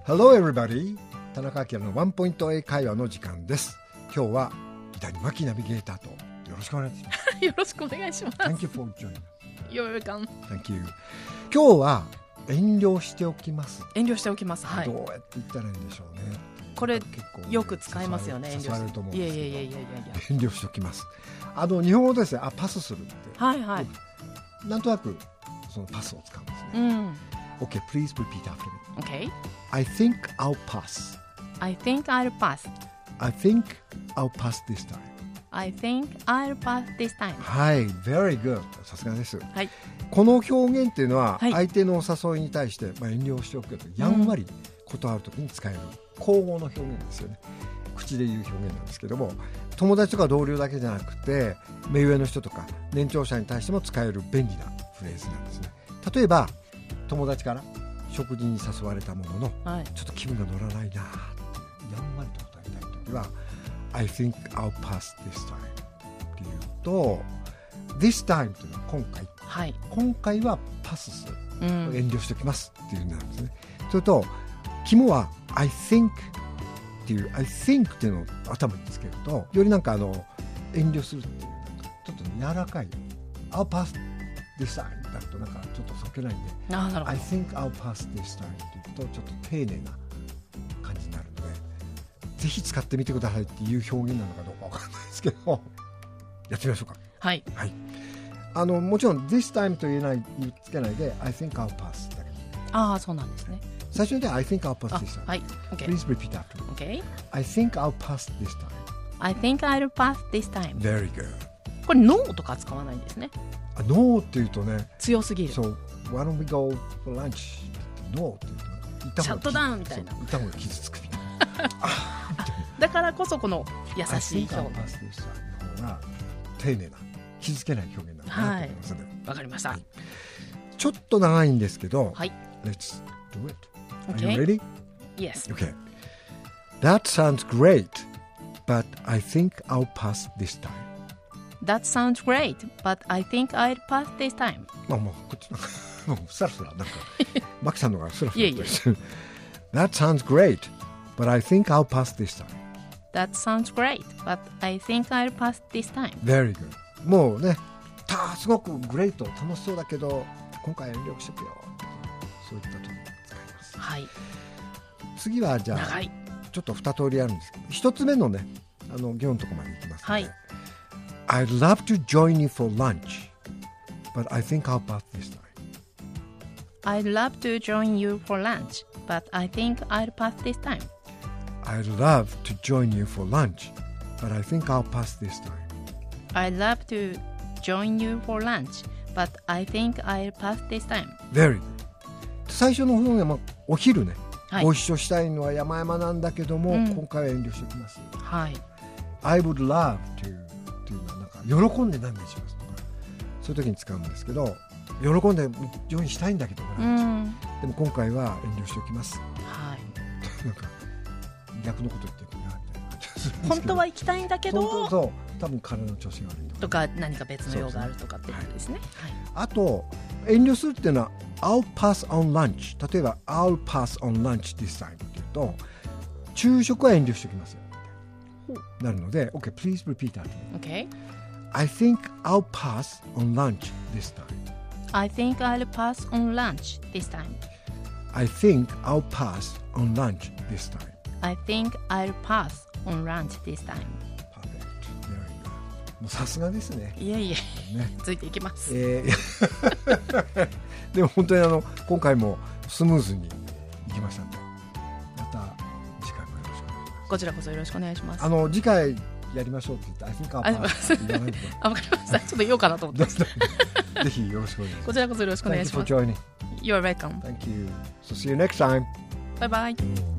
Hello everybody! 田中明のワンポイント英会話の時間です。今日は伊谷真希ナビゲーターとよろしくお願いします。 よろしくお願いします。 Thank you for joining. You're welcome. Thank you. 今日は遠慮しておきます。 遠慮しておきます。はい。 どうやって言ったらいいんでしょうね。 これよく使いますよね。 誘われると思うんですけど。 いや遠慮しておきます。日本語ですね。パスするって。 はいはい。 なんとなくそのパスを使うんですね。 うん。 Okay, please repeat after me. Okay. I think I'll pass. I think I'll pass. I think I'll pass this time. I think I'll pass this time. はい、very good. さすがです。 はい。 この表現っていうのは、 はい、 相手のお誘いに対して、遠慮しておくとやんわり断るときに使える口語の表現ですよね。口で言う表現なんですけども、友達とか同僚だけじゃなくて目上の人とか年長者に対しても使える便利なフレーズなんですね。例えば友達から食事に誘われたものの、はい、ちょっと気分が乗らないなってやんわりと答えたいときは I think I'll pass this time っていうと This time というのは今回、はい、今回はパスする、遠慮しておきますっていう意味なんですね。それと肝は I think っていう I think っていうのを頭につけるとよりなんか遠慮するっていうなんかちょっと柔らかい I'll pass this time だとなんかちょっとそけないんで I think I'll pass this time っていうとちょっと丁寧な感じになるのでぜひ使ってみてくださいっていう表現なのかどうかわかんないですけどやってみましょうか。 はい、 はい、もちろん this time と言っつけないで I think I'll pass だけ。 ああそうなんですね。 最初にで I think I'll pass this time、 はい、okay. Please repeat after me、 okay. I think I'll pass this time I think I'll pass this time Very good。 これ No とか使わないんですね。 ノーって言うとね強すぎる。 そう Why don't we go for lunch ノーって言うとシャットダウンみたいな言った方が傷つくみたいなだからこそこの優しい表現 I think I'll pass this time の方が丁寧な傷つけない表現なのかなと思いますので、 わかりました、はい、 ちょっと長いんですけど、 はい、 Let's do it、 okay. Are you ready? Yes. Okay. That sounds great, but I think I'll pass this time.That sounds great, but I think I'll pass this time. もうこっちなんかもうスラスラなんかマキさんのがスラスラいえいえ That sounds great, but I think I'll pass this time. That sounds great, but I think I'll pass this time. Very good. もうねすごくグレート楽しそうだけど今回遠慮してくよそういった時に使います。 はい。 次はじゃあちょっと2通りあるんですけど1つ目のね行のとこまでいきますので、はいI'd love to join you for lunch, but I think I'll pass this time. I'd love to join you for lunch, but I think I'll pass this time. I'd love to join you for lunch, but I think I'll pass this time. I'd love to join you for lunch, but I think I'll pass this time. Very good. 最初の方はお昼ね、 はい、 ご一緒したいのは山々なんだけども、今回は遠慮しておきます。 はい。 I would love toっていうのはなんか喜んで何々しますとかそういう時に使うんですけど喜んでジョインしたいんだけど、でも今回は遠慮しておきます。 はい。 なんか逆のこと言ってるなみたいな感じですけど本当は行きたいんだけどそう多分体の調子が悪いとか何か別の用があるとかってことですね。はい、 あと遠慮するっていうのは I'll pass on lunch 例えば I'll pass on lunch this time っていうと昼食は遠慮しておきますよなるので OK please repeat that OK I think I'll pass on lunch this time I think I'll pass on lunch this time I think I'll pass on lunch this time I think I'll pass on lunch this time Perfect Very good もうさすがですね。 いえいえ、ね、ついていきます、 でも本当に今回もスムーズにいきましたのでまた次回もよろしくお願いします。 こちらこそよろしくお願いします。 次回やりましょうって言って I think I'll pass って言わないでわかりました。ちょっと言おうかなと思ってましたぜひよろしくお願いします。 こちらこそよろしくお願いします。 Thank you for joining. You're welcome. Thank you. So see you next time. Bye bye.